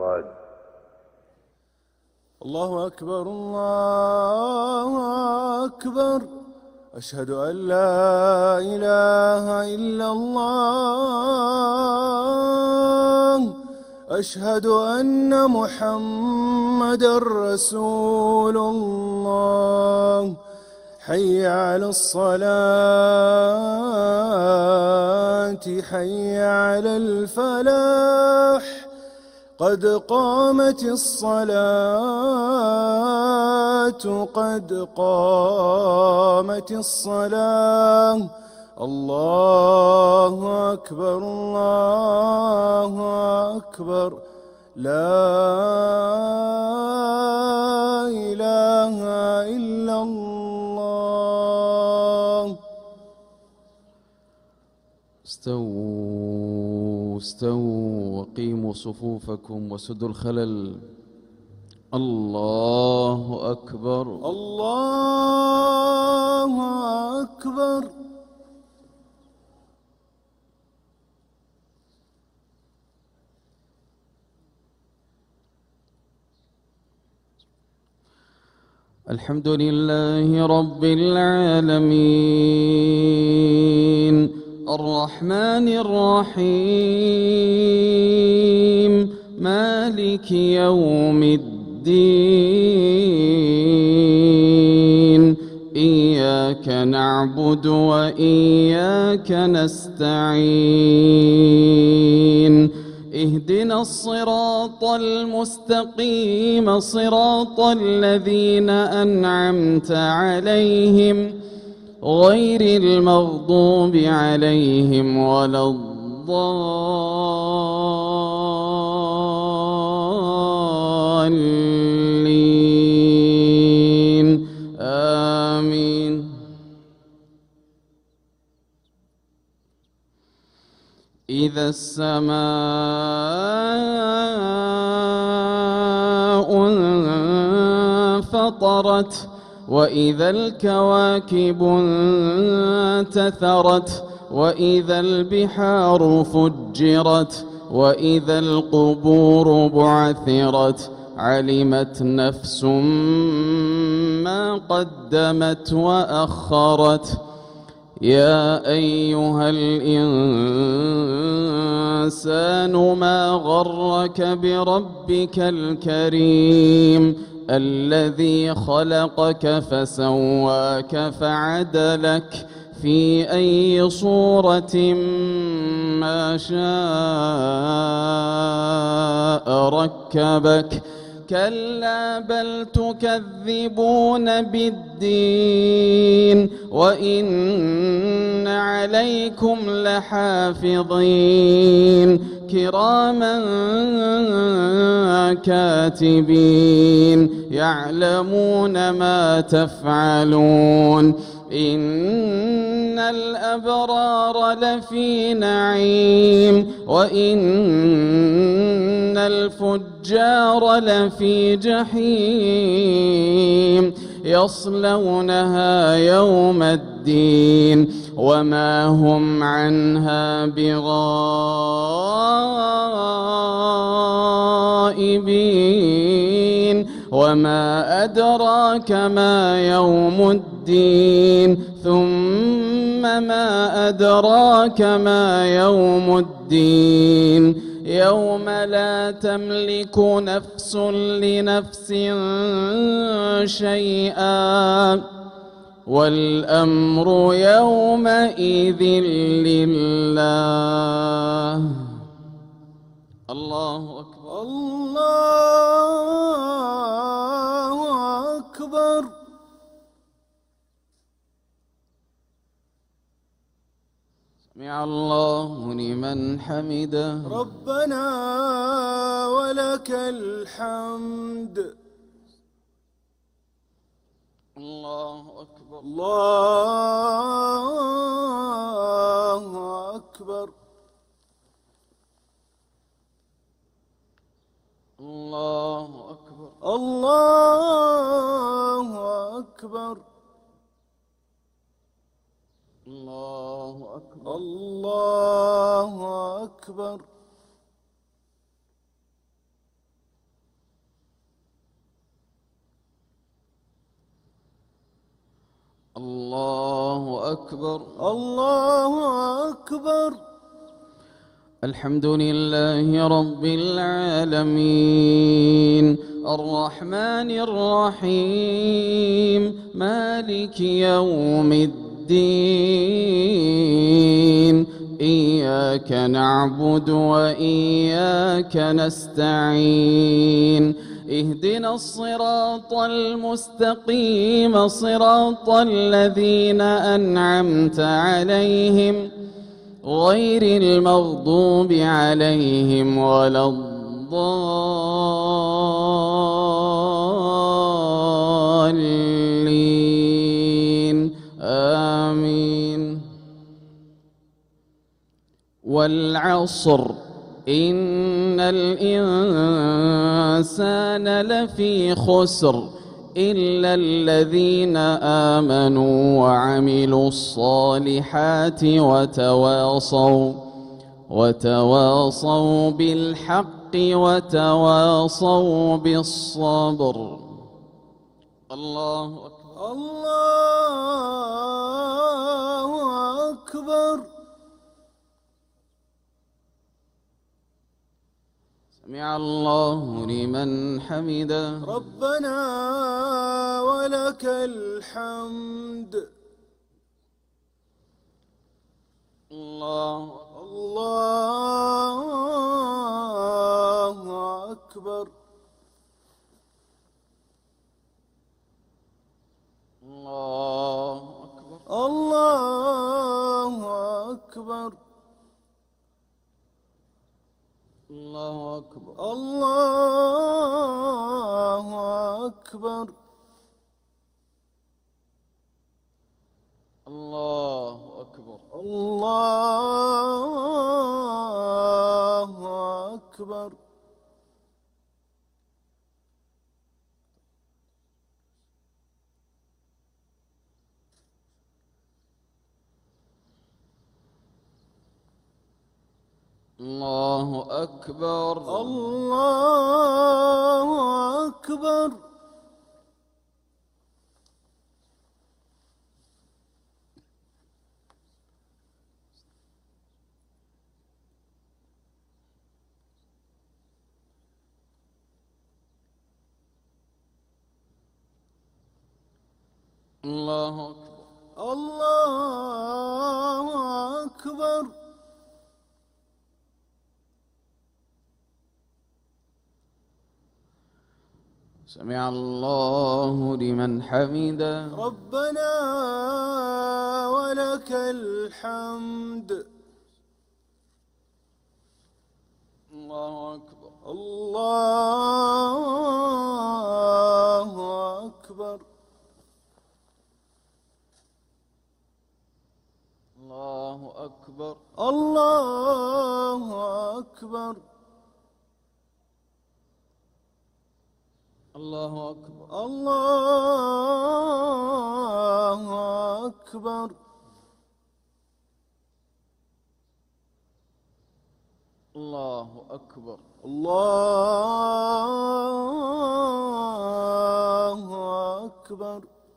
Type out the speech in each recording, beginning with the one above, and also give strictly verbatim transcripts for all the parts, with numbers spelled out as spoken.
وبعد. الله أكبر الله أكبر، أشهد أن لا إله إلا الله، أشهد أن محمدًا رسول الله. حي على الصلاة، حي على الفلاح، قد قامت الصلاة، قد قامت الصلاة. الله أكبر الله أكبر، لا إله إلا الله. استووا استووا وقيموا صفوفكم وسدوا الخلل. الله أكبر الله أكبر. الحمد لله رب العالمين، الرحمن الرحيم، مالك يوم الدين. إياك نعبد وإياك نستعين. اهدنا الصراط المستقيم، صراط الذين أنعمت عليهم غير المغضوب عليهم ولا الضالين. آمين. إذا السماء انفطرت، وإذا الكواكب انتثرت، وإذا البحار فجرت، وإذا القبور بعثرت، علمت نفس ما قدمت وأخرت. يا أيها الإنسان ما غرك بربك الكريم، الذي خلقك فسواك فعدلك في أي صورة ما شاء ركبك. كلا بل تكذبون بالدين، وإن عليكم لحافظين كراما كاتبين يعلمون ما تفعلون. إن الأبرار لفي نعيم، وإن الفجار لفي جحيم، يصلونها يوم الدين وما هم عنها بغائبين. وما أدراك ما يوم الدين، ثم ما أدراك ما يوم الدين. يوم لا تملك نفس لنفس شيئا، والأمر يومئذ لله. الله أكبر الله أكبر. سمع الله لمن حمده. ربنا ولك الحمد. الله أكبر الله أكبر. الله أكبر الله أكبر. الله أكبر الله أكبر. أكبر الله أكبر. الحمد لله رب العالمين الرحمن الرحيم مالك يوم الدين إياك نعبد وإياك نستعين اهدنا الصراط المستقيم صراط الذين أنعمت عليهم غير المغضوب عليهم ولا الضالين آمين. والعصر إن الإنسان لفي خسر إلا الذين آمنوا وعملوا الصالحات وتواصوا وتواصوا بالحق وتواصوا بالصبر. الله أكبر الله أكبر. سمع الله لمن حمده. ربنا ولك الحمد. الله الله أكبر. الله أكبر. الله أكبر. الله أكبر. الله أكبر. الله أكبر. الله أكبر. الله أكبر. الله أكبر. الله أكبر. الله أكبر. سمع الله لمن حمده. ربنا ولك الحمد. الله أكبر. الله أكبر. الله أكبر. الله أكبر. الله أكبر. الله أكبر. الله أكبر. الله أكبر.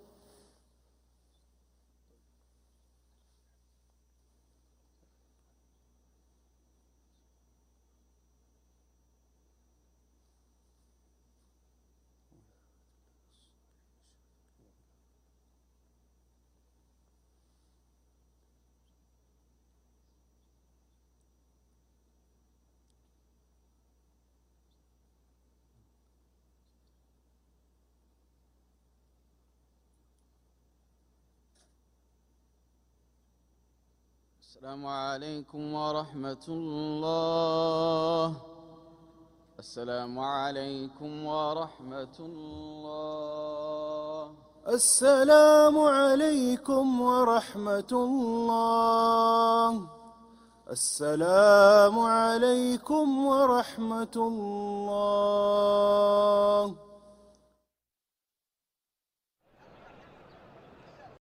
السلام عليكم ورحمة الله. السلام عليكم ورحمة الله. السلام عليكم ورحمة الله. السلام عليكم ورحمة الله.